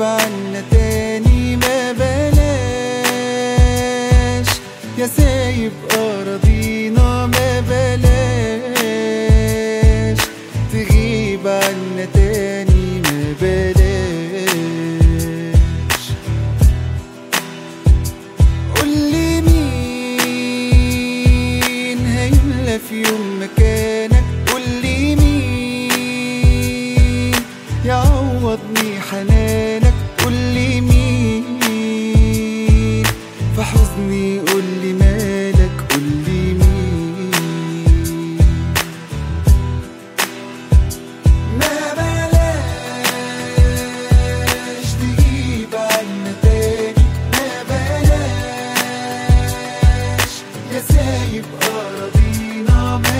تغيب عنا تاني ما بلاش، يا سايب أراضينا ما بلاش تغيب عنا تاني ما بلاش. قولي مين هيملى في يوم مكانك، قولي مين يعوضني حنانك، قولي مين في حزني، قولي مالك، قولي مين. ما بلاش تجيب عنا تاني، ما بلاش يا سايب أراضينا، ما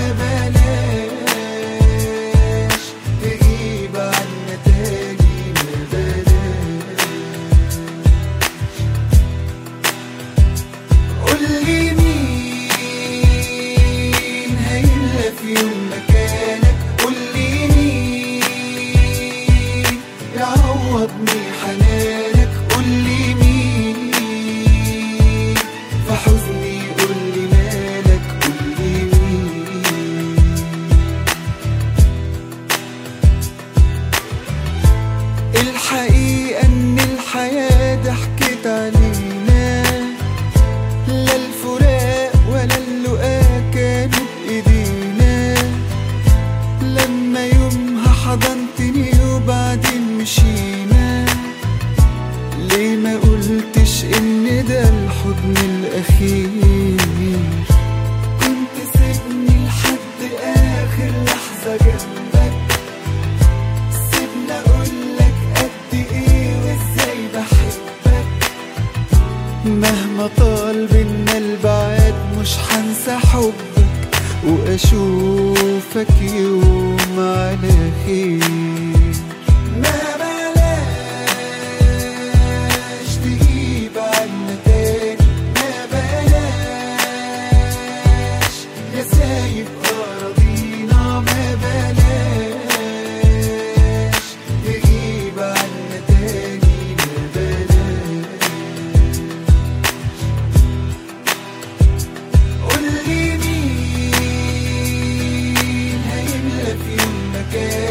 بلاش تجيب عنا تاني، ما بلاش. قولي مين هيملى في يوم مكانك، قولي مين يعوضني حنانك، قولي مين في حزني، قولي مالك، قولي مين. الحقيقة ان الحياة ضحكت علينا، لا الفراق ولا اللقاء كانوا بإيدينا. لما يومها حضنتني وبعدين مشينا، ليه ما قلتش ان ده الحضن الأخير؟ كنت سيبني لحد آخر لحظة جنبك، سيبني أقولك قد إيه وإزاي بحبك. مهما طال بينا البعاد مش هنسى حبك، وأشوفك يوم على خير. ما بلاش تجيب عنا تاني، ما بلاش يا سايب أراضينا، ما بلاش تجيب عنا تاني، ما بلاش. قولي مين هيملى في يوم مكانك،